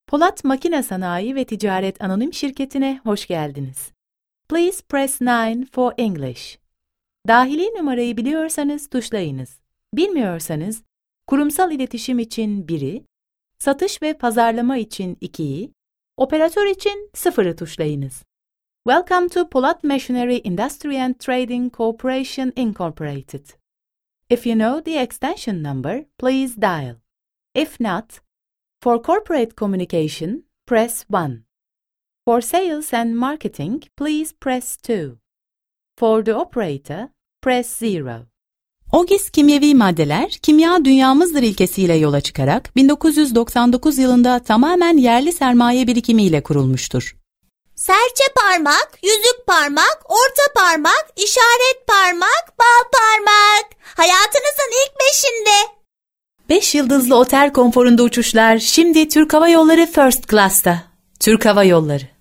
Polat Makine Sanayi ve Ticaret Anonim Şirketi'ne hoş geldiniz. Please press 9 for English. Dahili numarayı biliyorsanız tuşlayınız. Bilmiyorsanız, kurumsal iletişim için 1'i, satış ve pazarlama için 2'yi, operatör için 0'ı tuşlayınız. Welcome to Polat Machinery Industry and Trading Corporation Incorporated. If you know the extension number, please dial. If not, for corporate communication, press 1. For sales and marketing, please press 2. For the operator, press 0. OGİS Kimyevi Maddeler, kimya dünyamızdır ilkesiyle yola çıkarak 1999 yılında tamamen yerli sermaye birikimiyle kurulmuştur. Serçe parmak, yüzük parmak, orta parmak, işaret parmak, bal parmak. Hayatınızın ilk 5'inde. 5 yıldızlı otel konforunda uçuşlar şimdi Türk Hava Yolları First Class'ta. Türk Hava Yolları.